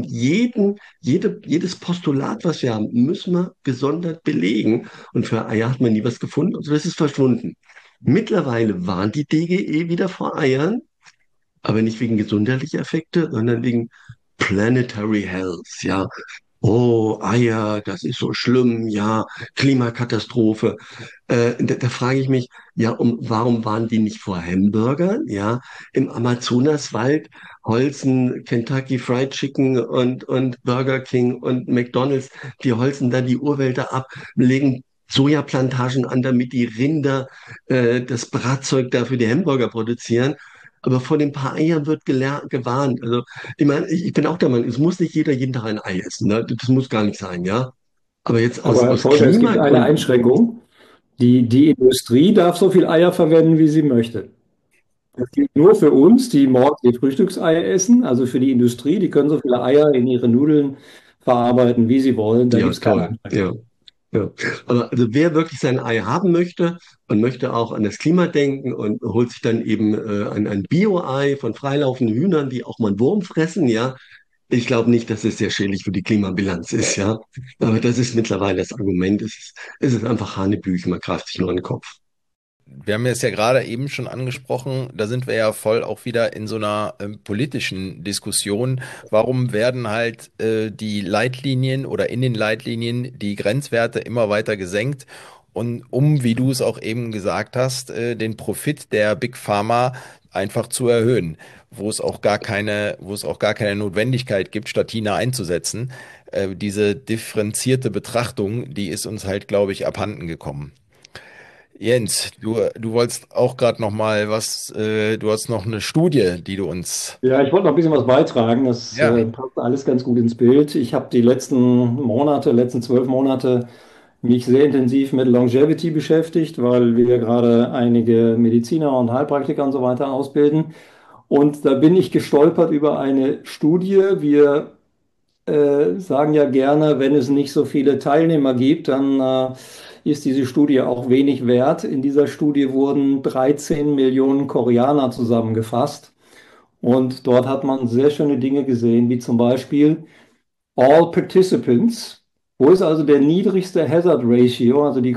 jedes Postulat, was wir haben, müssen wir gesondert belegen. Und für Eier hat man nie was gefunden, also das ist verschwunden. Mittlerweile warnt die DGE wieder vor Eiern, aber nicht wegen gesundheitlicher Effekte, sondern wegen Planetary Health, ja. Oh, Eier, das ist so schlimm, ja, Klimakatastrophe. Da frage ich mich, ja, warum waren die nicht vor Hamburgern? Ja, im Amazonaswald holzen Kentucky Fried Chicken und Burger King und McDonald's, die holzen da die Urwälder ab, legen Sojaplantagen an, damit die Rinder das Bratzeug da für die Hamburger produzieren. Aber vor den paar Eiern wird gewarnt. Also ich meine, ich bin auch der Meinung, es muss nicht jeder jeden Tag ein Ei essen. Ne? Das muss gar nicht sein, ja. Aber jetzt Aber Herr aus Volker, es gibt eine Klimagründen, Einschränkung. Die Industrie darf so viel Eier verwenden, wie sie möchte. Das gilt nur für uns, die morgens die Frühstückseier essen. Also für die Industrie, die können so viele Eier in ihre Nudeln verarbeiten, wie sie wollen. Da ja, gibt es keine toll, Einschränkung. ja. Ja, aber also wer wirklich sein Ei haben möchte und möchte auch an das Klima denken und holt sich dann eben ein Bio-Ei von freilaufenden Hühnern, die auch mal einen Wurm fressen, ja. Ich glaube nicht, dass es sehr schädlich für die Klimabilanz ist, ja. Aber das ist mittlerweile das Argument. Es ist einfach Hanebüchen, man greift sich nur in den Kopf. Wir haben es ja gerade eben schon angesprochen, da sind wir ja voll auch wieder in so einer politischen Diskussion. Warum werden halt die Leitlinien oder in den Leitlinien die Grenzwerte immer weiter gesenkt? Und um, wie du es auch eben gesagt hast, den Profit der Big Pharma einfach zu erhöhen, wo es auch gar keine Notwendigkeit gibt, Statine einzusetzen. Diese differenzierte Betrachtung, die ist uns halt, glaube ich, abhanden gekommen. Jens, du wolltest auch gerade noch mal du hast noch eine Studie, die du uns, Ja, ich wollte noch ein bisschen was beitragen. Das ja, passt alles ganz gut ins Bild. Ich habe die letzten 12 Monate mich sehr intensiv mit Longevity beschäftigt, weil wir gerade einige Mediziner und Heilpraktiker und so weiter ausbilden. Und da bin ich gestolpert über eine Studie. Wir sagen ja gerne, wenn es nicht so viele Teilnehmer gibt, dann ist diese Studie auch wenig wert. In dieser Studie wurden 13 Millionen Koreaner zusammengefasst. Und dort hat man sehr schöne Dinge gesehen, wie zum Beispiel All Participants. Wo ist also der niedrigste Hazard Ratio, also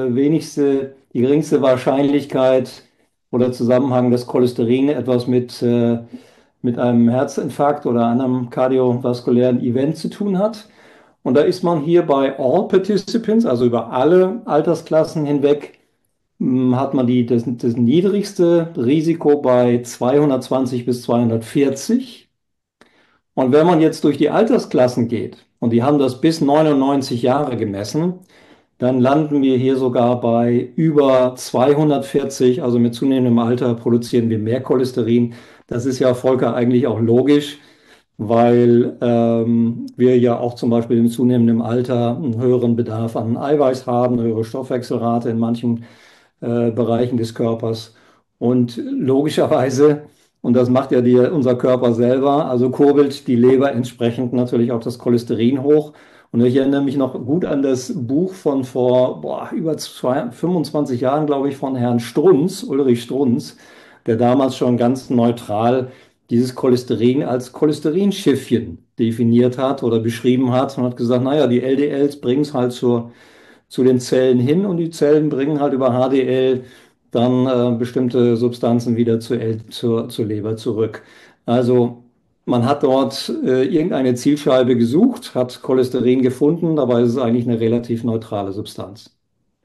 die geringste Wahrscheinlichkeit oder Zusammenhang, dass Cholesterin etwas mit einem Herzinfarkt oder einem kardiovaskulären Event zu tun hat? Und da ist man hier bei All Participants, also über alle Altersklassen hinweg, hat man das niedrigste Risiko bei 220 bis 240. Und wenn man jetzt durch die Altersklassen geht, und die haben das bis 99 Jahre gemessen, dann landen wir hier sogar bei über 240. Also mit zunehmendem Alter produzieren wir mehr Cholesterin. Das ist ja, Volker, eigentlich auch logisch, weil wir ja auch zum Beispiel im zunehmenden Alter einen höheren Bedarf an Eiweiß haben, eine höhere Stoffwechselrate in manchen Bereichen des Körpers. Und logischerweise, und das macht ja unser Körper selber, also kurbelt die Leber entsprechend natürlich auch das Cholesterin hoch. Und ich erinnere mich noch gut an das Buch von vor über 25 Jahren, glaube ich, von Herrn Strunz, Ulrich Strunz, der damals schon ganz neutral dieses Cholesterin als Cholesterinschiffchen definiert hat oder beschrieben hat und hat gesagt, naja, die LDLs bringen es halt zu den Zellen hin und die Zellen bringen halt über HDL dann bestimmte Substanzen wieder zur Leber zurück. Also man hat dort irgendeine Zielscheibe gesucht, hat Cholesterin gefunden, dabei ist es eigentlich eine relativ neutrale Substanz.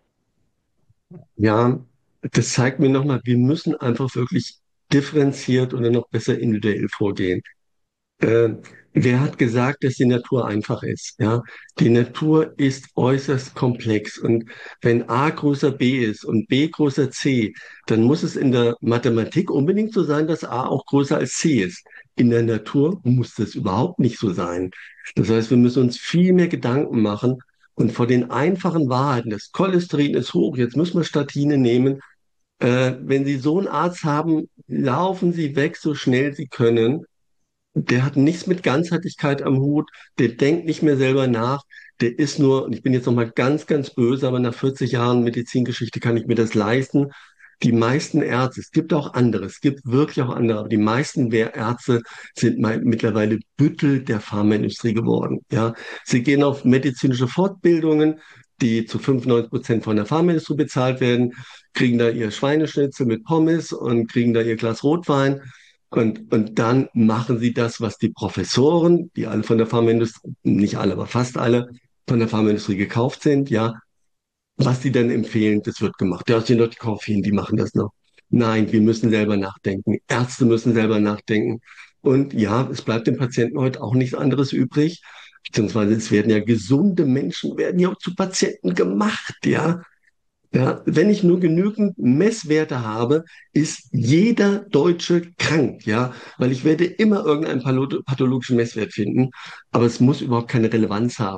Ja, das zeigt mir nochmal, wir müssen einfach wirklich differenziert oder noch besser individuell vorgehen. Äh, Wer hat gesagt, dass die Natur einfach ist? Ja, die Natur ist äußerst komplex und wenn A größer B ist und B größer C, dann muss es in der Mathematik unbedingt so sein, dass A auch größer als C ist. In der Natur muss das überhaupt nicht so sein. Das heißt, wir müssen uns viel mehr Gedanken machen und vor den einfachen Wahrheiten, das Cholesterin ist hoch, jetzt müssen wir Statine nehmen. Wenn Sie so einen Arzt haben, laufen Sie weg, so schnell Sie können. Der hat nichts mit Ganzheitlichkeit am Hut, der denkt nicht mehr selber nach, der ist nur, und ich bin jetzt nochmal ganz, ganz böse, aber nach 40 Jahren Medizingeschichte kann ich mir das leisten. Die meisten Ärzte, es gibt auch andere, es gibt wirklich auch andere, aber die meisten Ärzte sind mittlerweile Büttel der Pharmaindustrie geworden. Ja, sie gehen auf medizinische Fortbildungen, die zu 95% von der Pharmaindustrie bezahlt werden, kriegen da ihr Schweineschnitzel mit Pommes und kriegen da ihr Glas Rotwein. Und dann machen sie das, was die Professoren, die alle von der Pharmaindustrie, nicht alle, aber fast alle von der Pharmaindustrie gekauft sind, ja, was die dann empfehlen, das wird gemacht. Ja, das sind doch die Koryphäen, die machen das noch. Nein, wir müssen selber nachdenken. Ärzte müssen selber nachdenken. Und ja, es bleibt dem Patienten heute auch nichts anderes übrig. Beziehungsweise es werden ja gesunde Menschen, werden ja auch zu Patienten gemacht, ja. Ja, wenn ich nur genügend Messwerte habe, ist jeder Deutsche krank, ja, weil ich werde immer irgendeinen pathologischen Messwert finden, aber es muss überhaupt keine Relevanz haben.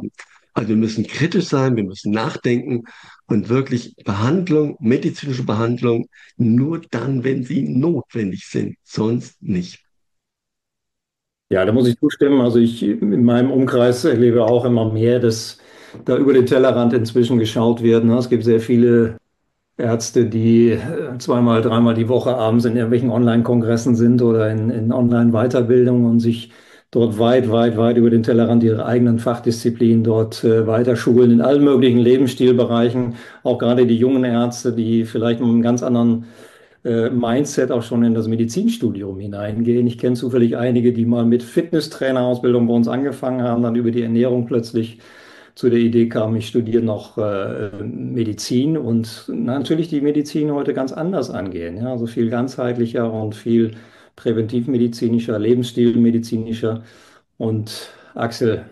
Also wir müssen kritisch sein, wir müssen nachdenken und wirklich Behandlung, medizinische Behandlung, nur dann, wenn sie notwendig sind, sonst nicht. Ja, da muss ich zustimmen. Also ich in meinem Umkreis erlebe auch immer mehr, dass da über den Tellerrand inzwischen geschaut wird. Ne? Es gibt sehr viele Ärzte, die zweimal, dreimal die Woche abends in irgendwelchen Online-Kongressen sind oder in Online-Weiterbildung und sich dort weit, weit, weit über den Tellerrand ihrer eigenen Fachdisziplin dort weiterschulen in allen möglichen Lebensstilbereichen. Auch gerade die jungen Ärzte, die vielleicht mit einem ganz anderen Mindset auch schon in das Medizinstudium hineingehen. Ich kenne zufällig einige, die mal mit Fitnesstrainerausbildung bei uns angefangen haben, dann über die Ernährung plötzlich zu der Idee kamen, ich studiere noch Medizin und natürlich die Medizin heute ganz anders angehen. Ja? Also viel ganzheitlicher und viel präventivmedizinischer, lebensstilmedizinischer. Und Axel,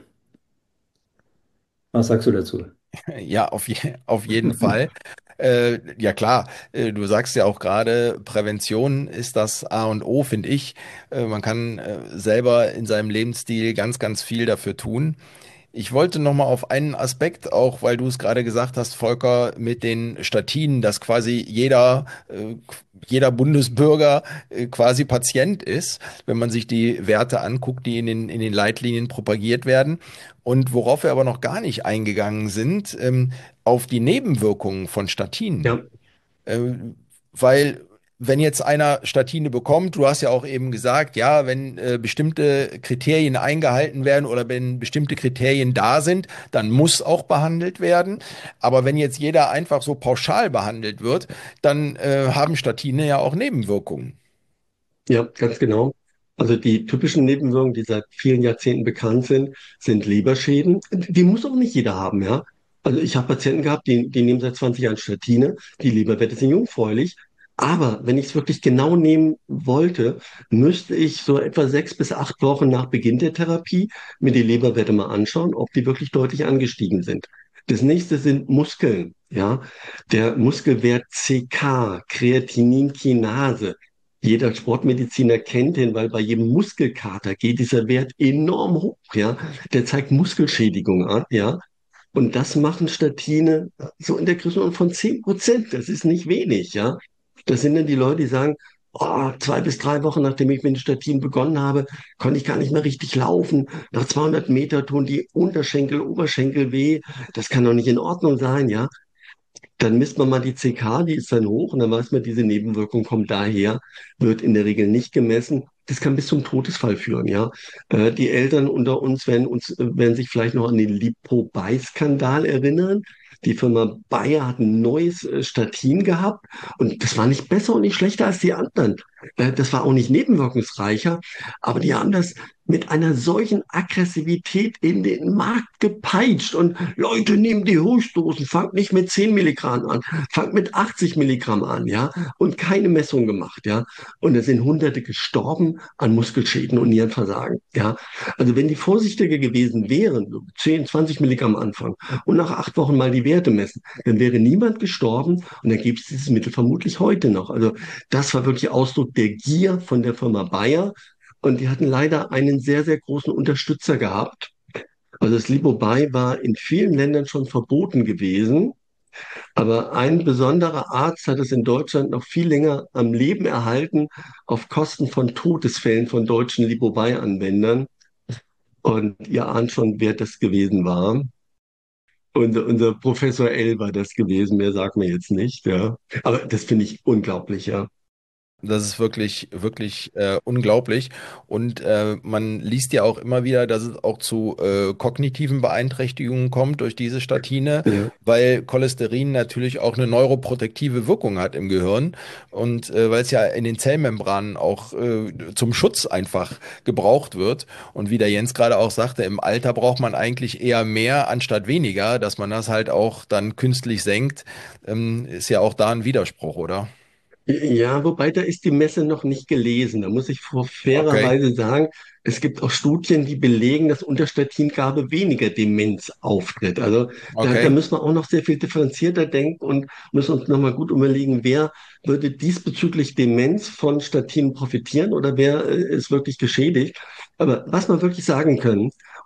was sagst du dazu? Ja, auf jeden Fall. Ja klar, du sagst ja auch gerade, Prävention ist das A und O, finde ich. Man kann selber in seinem Lebensstil ganz, ganz viel dafür tun. Ich wollte noch mal auf einen Aspekt, auch weil du es gerade gesagt hast, Volker, mit den Statinen, dass quasi jeder Bundesbürger quasi Patient ist, wenn man sich die Werte anguckt, die in den Leitlinien propagiert werden. Und worauf wir aber noch gar nicht eingegangen sind, auf die Nebenwirkungen von Statinen. Ja, Weil wenn jetzt einer Statine bekommt, du hast ja auch eben gesagt, ja, wenn bestimmte Kriterien eingehalten werden oder wenn bestimmte Kriterien da sind, dann muss auch behandelt werden. Aber wenn jetzt jeder einfach so pauschal behandelt wird, dann haben Statine ja auch Nebenwirkungen. ja, ganz genau. Also die typischen Nebenwirkungen, die seit vielen Jahrzehnten bekannt sind, sind Leberschäden. Die muss auch nicht jeder haben, ja. Also ich habe Patienten gehabt, die nehmen seit 20 Jahren Statine, die Leberwerte sind jungfräulich. Aber wenn ich es wirklich genau nehmen wollte, müsste ich so etwa 6 bis 8 Wochen nach Beginn der Therapie mir die Leberwerte mal anschauen, ob die wirklich deutlich angestiegen sind. Das nächste sind Muskeln, ja. Der Muskelwert CK, Kreatininkinase. Jeder Sportmediziner kennt den, weil bei jedem Muskelkater geht dieser Wert enorm hoch, ja. Der zeigt Muskelschädigung an, ja. Und das machen Statine so in der Größenordnung von 10%. Das ist nicht wenig, ja. Das sind dann die Leute, die sagen, oh, 2 bis 3 Wochen, nachdem ich mit den Statinen begonnen habe, konnte ich gar nicht mehr richtig laufen. Nach 200 Meter tun die Unterschenkel, Oberschenkel weh. Das kann doch nicht in Ordnung sein, ja. Dann misst man mal die CK, die ist dann hoch und dann weiß man, diese Nebenwirkung kommt daher, wird in der Regel nicht gemessen. Das kann bis zum Todesfall führen, ja. Die Eltern unter werden sich vielleicht noch an den Lipo-Bay-Skandal erinnern. Die Firma Bayer hat ein neues Statin gehabt und das war nicht besser und nicht schlechter als die anderen. Das war auch nicht nebenwirkungsreicher, aber die haben das mit einer solchen Aggressivität in den Markt gepeitscht. Und Leute, nehmen die Höchstdosen, fangt nicht mit 10 Milligramm an, fangt mit 80 Milligramm an, ja, und keine Messung gemacht, ja. Und es sind Hunderte gestorben an Muskelschäden und Nierenversagen, ja. Also wenn die vorsichtiger gewesen wären, so 10, 20 Milligramm anfangen und nach 8 Wochen mal die Werte messen, dann wäre niemand gestorben und dann gibt es dieses Mittel vermutlich heute noch. Also das war wirklich Ausdruck der Gier von der Firma Bayer. Und die hatten leider einen sehr, sehr großen Unterstützer gehabt. Also das Lipobuy war in vielen Ländern schon verboten gewesen, aber ein besonderer Arzt hat es in Deutschland noch viel länger am Leben erhalten, auf Kosten von Todesfällen von deutschen Lipobuy-Anwendern. Und ihr ahnt schon, wer das gewesen war. Unser Professor L. war das gewesen, mehr sagt mir jetzt nicht, ja. Aber das finde ich unglaublich, ja. Das ist wirklich, wirklich unglaublich. Und man liest ja auch immer wieder, dass es auch zu kognitiven Beeinträchtigungen kommt durch diese Statine, Ja. weil Cholesterin natürlich auch eine neuroprotektive Wirkung hat im Gehirn und weil es ja in den Zellmembranen auch zum Schutz einfach gebraucht wird. Und wie der Jens gerade auch sagte, im Alter braucht man eigentlich eher mehr anstatt weniger, dass man das halt auch dann künstlich senkt, ist ja auch da ein Widerspruch, oder? Ja, wobei da ist die Messe noch nicht gelesen. Da muss ich vor Okay, fairerweise sagen, es gibt auch Studien, die belegen, dass unter Statingabe weniger Demenz auftritt. Also da okay. müssen wir auch noch sehr viel differenzierter denken und müssen uns nochmal gut überlegen, wer würde diesbezüglich Demenz von Statinen profitieren oder wer ist wirklich geschädigt. Aber was wir wirklich sagen können,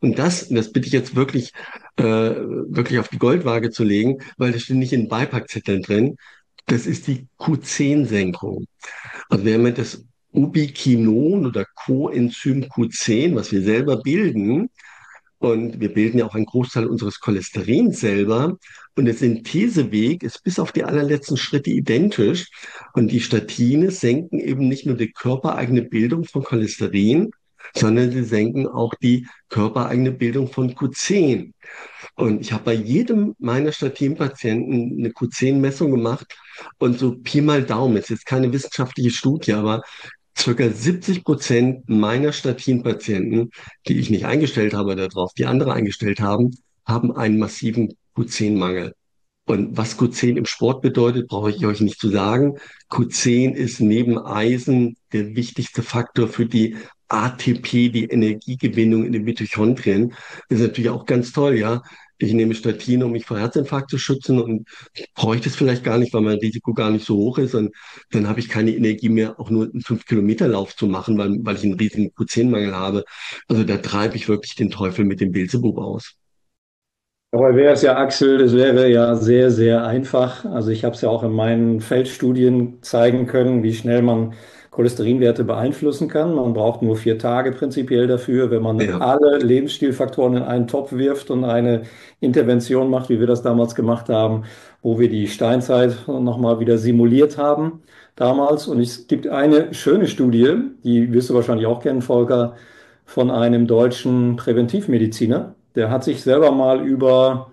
Und das bitte ich jetzt wirklich auf die Goldwaage zu legen, weil das steht nicht in Beipackzetteln drin. Das ist die Q10-Senkung. Also wir haben ja das Ubiquinon oder Coenzym Q10, was wir selber bilden. Und wir bilden ja auch einen Großteil unseres Cholesterins selber. Und der Syntheseweg ist bis auf die allerletzten Schritte identisch. Und die Statine senken eben nicht nur die körpereigene Bildung von Cholesterin, sondern sie senken auch die körpereigene Bildung von Q10. Und ich habe bei jedem meiner Statinpatienten eine Q10-Messung gemacht und so Pi mal Daumen, ist jetzt keine wissenschaftliche Studie, aber circa 70% meiner Statinpatienten, die ich nicht eingestellt habe darauf, die andere eingestellt haben, haben einen massiven Q10-Mangel. Und was Q10 im Sport bedeutet, brauche ich euch nicht zu sagen. Q10 ist neben Eisen der wichtigste Faktor für die ATP, die Energiegewinnung in den Mitochondrien. Das ist natürlich auch ganz toll, ja. Ich nehme Statin, um mich vor Herzinfarkt zu schützen und bräuchte es vielleicht gar nicht, weil mein Risiko gar nicht so hoch ist. Und dann habe ich keine Energie mehr, auch nur einen 5-Kilometer-Lauf zu machen, weil ich einen riesigen Q10-Mangel habe. Also da treibe ich wirklich den Teufel mit dem Beelzebub aus. Dabei wäre es ja, Axel, es wäre ja sehr, sehr einfach. Also ich habe es ja auch in meinen Feldstudien zeigen können, wie schnell man Cholesterinwerte beeinflussen kann. Man braucht nur 4 Tage prinzipiell dafür, wenn man Ja, alle Lebensstilfaktoren in einen Topf wirft und eine Intervention macht, wie wir das damals gemacht haben, wo wir die Steinzeit nochmal wieder simuliert haben damals. Und es gibt eine schöne Studie, die wirst du wahrscheinlich auch kennen, Volker, von einem deutschen Präventivmediziner. Der hat sich selber mal über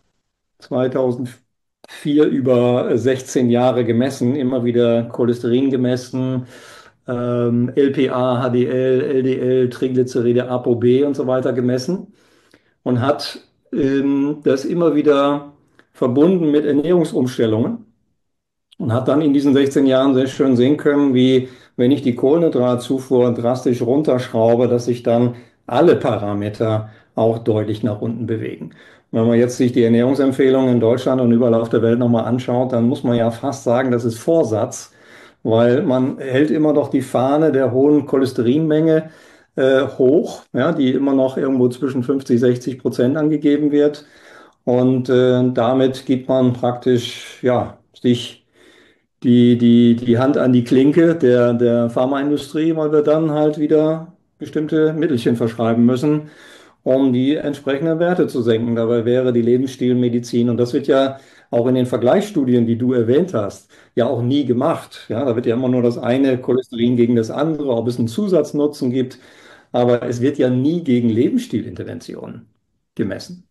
2004 über 16 Jahre gemessen, immer wieder Cholesterin gemessen, LPA, HDL, LDL, Triglyceride, ApoB und so weiter gemessen und hat das immer wieder verbunden mit Ernährungsumstellungen und hat dann in diesen 16 Jahren sehr schön sehen können, wie wenn ich die Kohlenhydratzufuhr drastisch runterschraube, dass sich dann alle Parameter auch deutlich nach unten bewegen. Wenn man jetzt sich die Ernährungsempfehlungen in Deutschland und überall auf der Welt nochmal anschaut, dann muss man ja fast sagen, das ist Vorsatz, weil man hält immer noch die Fahne der hohen Cholesterinmenge hoch, ja, die immer noch irgendwo zwischen 50-60% angegeben wird. Und damit gibt man praktisch ja, sich die Hand an die Klinke der Pharmaindustrie, weil wir dann halt wieder bestimmte Mittelchen verschreiben müssen, um die entsprechenden Werte zu senken. Dabei wäre die Lebensstilmedizin, und das wird ja auch in den Vergleichsstudien, die du erwähnt hast, ja auch nie gemacht. Ja, da wird ja immer nur das eine Cholesterin gegen das andere, ob es einen Zusatznutzen gibt, aber es wird ja nie gegen Lebensstilinterventionen gemessen.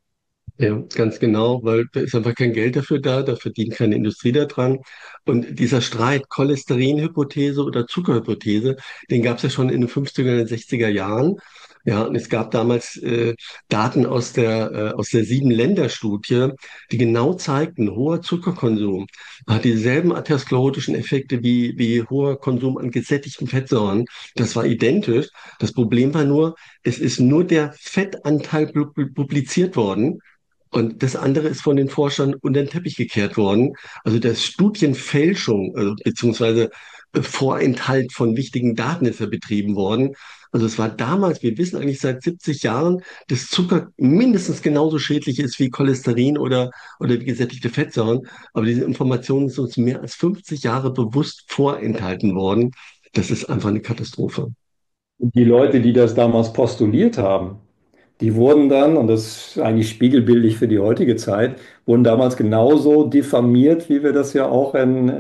ja, ganz genau, weil da ist einfach kein Geld dafür da, da verdient keine Industrie daran. Und dieser Streit, Cholesterinhypothese oder Zuckerhypothese, den gab es ja schon in den 50er und 60er Jahren. Ja, und es gab damals Daten aus der Sieben-Länder-Studie, die genau zeigten, hoher Zuckerkonsum hat dieselben atherosklerotischen Effekte wie hoher Konsum an gesättigten Fettsäuren. Das war identisch. Das Problem war nur, es ist nur der Fettanteil publiziert worden. Und das andere ist von den Forschern unter den Teppich gekehrt worden. Also das Studienfälschung, beziehungsweise Vorenthalt von wichtigen Daten ist ja betrieben worden. Also es war damals, wir wissen eigentlich seit 70 Jahren, dass Zucker mindestens genauso schädlich ist wie Cholesterin oder wie gesättigte Fettsäuren. Aber diese Informationen sind uns mehr als 50 Jahre bewusst vorenthalten worden. Das ist einfach eine Katastrophe. Und die Leute, die das damals postuliert haben, die wurden dann, und das ist eigentlich spiegelbildlich für die heutige Zeit, wurden damals genauso diffamiert, wie wir das ja auch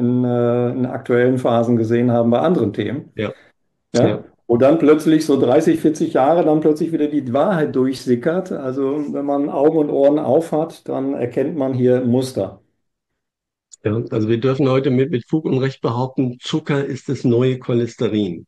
in aktuellen Phasen gesehen haben bei anderen Themen. Ja, Ja? ja. Wo dann plötzlich so 30, 40 Jahre dann plötzlich wieder die Wahrheit durchsickert. Also wenn man Augen und Ohren auf hat, dann erkennt man hier Muster. Ja, also wir dürfen heute mit Fug und Recht behaupten, Zucker ist das neue Cholesterin.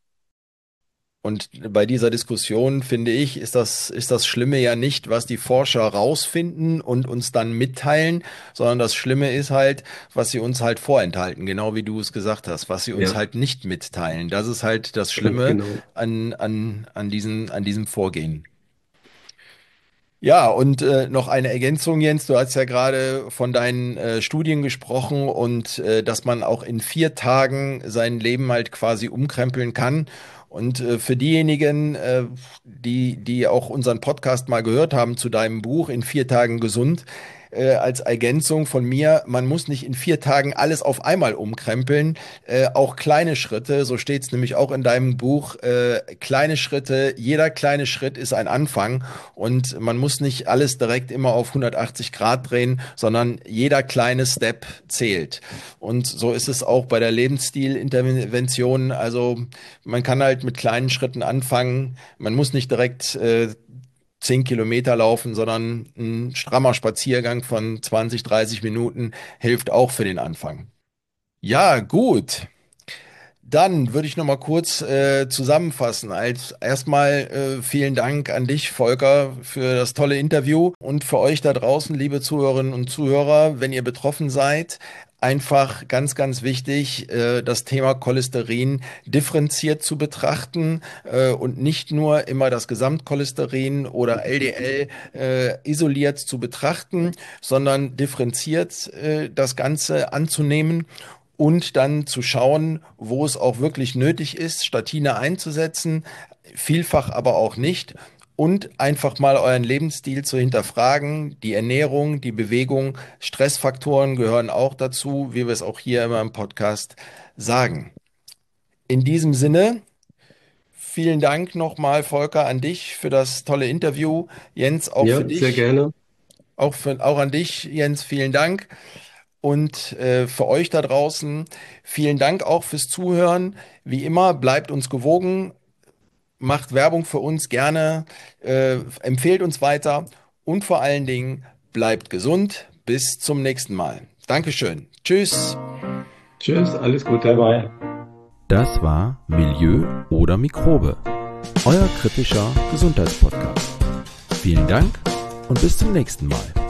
Und bei dieser Diskussion, finde ich, ist das Schlimme ja nicht, was die Forscher rausfinden und uns dann mitteilen, sondern das Schlimme ist halt, was sie uns halt vorenthalten, genau wie du es gesagt hast, was sie uns Ja, halt nicht mitteilen. Das ist halt das ganz Schlimme genau. an diesem Vorgehen. Ja, und noch eine Ergänzung, Jens. Du hast ja gerade von deinen Studien gesprochen und dass man auch in 4 Tagen sein Leben halt quasi umkrempeln kann. Und für diejenigen, die auch unseren Podcast mal gehört haben zu deinem Buch In 4 Tagen gesund, als Ergänzung von mir, man muss nicht in 4 Tagen alles auf einmal umkrempeln, auch kleine Schritte, so steht es nämlich auch in deinem Buch, kleine Schritte, jeder kleine Schritt ist ein Anfang und man muss nicht alles direkt immer auf 180 Grad drehen, sondern jeder kleine Step zählt. Und so ist es auch bei der Lebensstilintervention. Also man kann halt mit kleinen Schritten anfangen. Man muss nicht direkt 10 Kilometer laufen, sondern ein strammer Spaziergang von 20, 30 Minuten hilft auch für den Anfang. Ja, gut. Dann würde ich noch mal kurz zusammenfassen. Als erstmal vielen Dank an dich, Volker, für das tolle Interview und für euch da draußen, liebe Zuhörerinnen und Zuhörer, wenn ihr betroffen seid. Einfach ganz, ganz wichtig, das Thema Cholesterin differenziert zu betrachten und nicht nur immer das Gesamtcholesterin oder LDL isoliert zu betrachten, sondern differenziert das Ganze anzunehmen und dann zu schauen, wo es auch wirklich nötig ist, Statine einzusetzen, vielfach aber auch nicht. Und einfach mal euren Lebensstil zu hinterfragen, die Ernährung, die Bewegung, Stressfaktoren gehören auch dazu, wie wir es auch hier immer im Podcast sagen. In diesem Sinne, vielen Dank nochmal, Volker, an dich für das tolle Interview. Jens, auch für Ja, sehr dich, gerne. auch an dich, Jens, vielen Dank. Und für euch da draußen, vielen Dank auch fürs Zuhören. Wie immer, bleibt uns gewogen, macht Werbung für uns gerne, empfehlt uns weiter und vor allen Dingen bleibt gesund. Bis zum nächsten Mal. Dankeschön. Tschüss. Tschüss, alles Bye Gute. bye. Das war Milieu oder Mikrobe, euer kritischer Gesundheitspodcast. Vielen Dank und bis zum nächsten Mal.